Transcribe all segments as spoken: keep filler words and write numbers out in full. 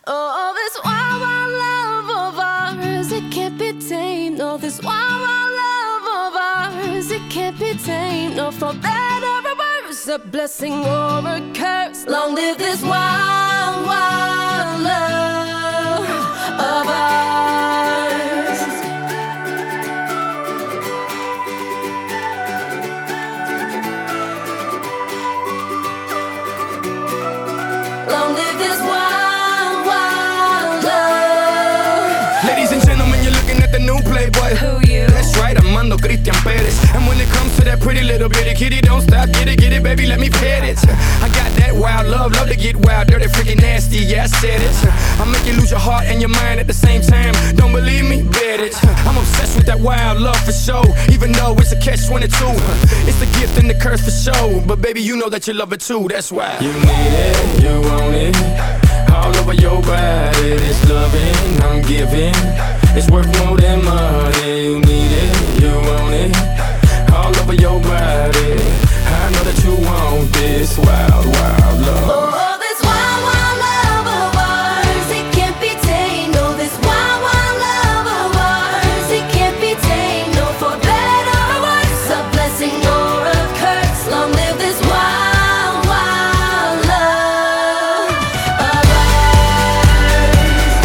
Oh, this wild, wild love of ours, it can't be tamed. No, this wild, wild love of ours, it can't be tamed. No, for better or worse, a blessing or a curse. Long live this wild, wild love of ours. Long live this wild, wild love. Ladies and gentlemen, you're looking at the new Playboy. Who you? That's right, Armando Christian Perez. And when it comes to that pretty little bitty kitty, don't stop, get it, get it, baby, let me pet it. I got that wild love, love to get wild, dirty, freaking nasty, yeah, I said it. I make you lose your heart and your mind at the same time. Don't believe me? Bet it. I'm obsessed with that wild love for sure, even though it's a catch twenty-two. It's the gift and the curse for sure, but baby, you know that you love it too, that's why. You need it, you want it, all over your body. This loving I'm giving, it's worth more than money. You need it, you want it, all over your body. I know that you want this wild, wild love. Oh, this wild, wild love of ours, it can't be tamed. No, this wild, wild love of ours, it can't be tamed. No, for better or worse, a blessing or a curse. Long live this wild, wild love of ours.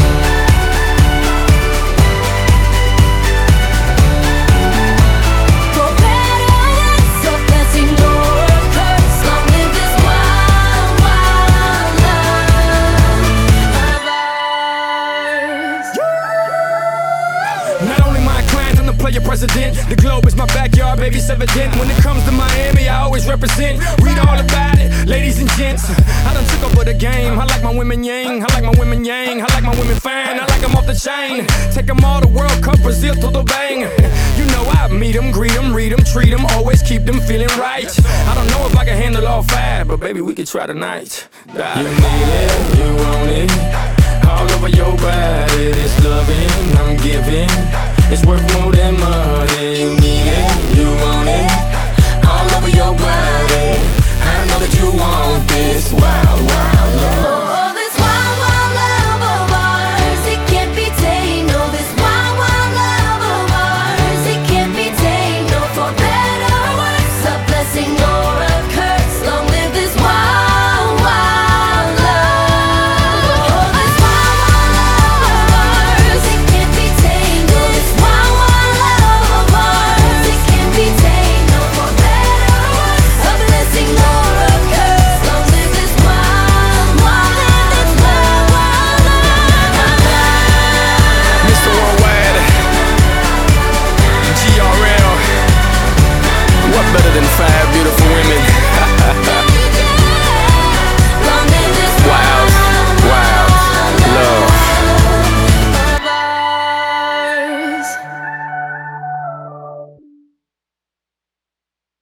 For better or worse, a blessing or a curse. Long live this wild, wild love of ours. Not only my clients, I'm the player president. The globe is my backyard, baby, it's evident. When it comes to Miami, I always represent. Read all about it, ladies and gents. I done took over the game. I like my women yang, I like my women yang, I like my women fine, I like them off the chain. Take them all to World Cup, Brazil to the bang. You know I meet them, greet them, read them, treat them, always keep them feeling right. I don't know if I can handle all five, but baby, we could try tonight. You need it, you want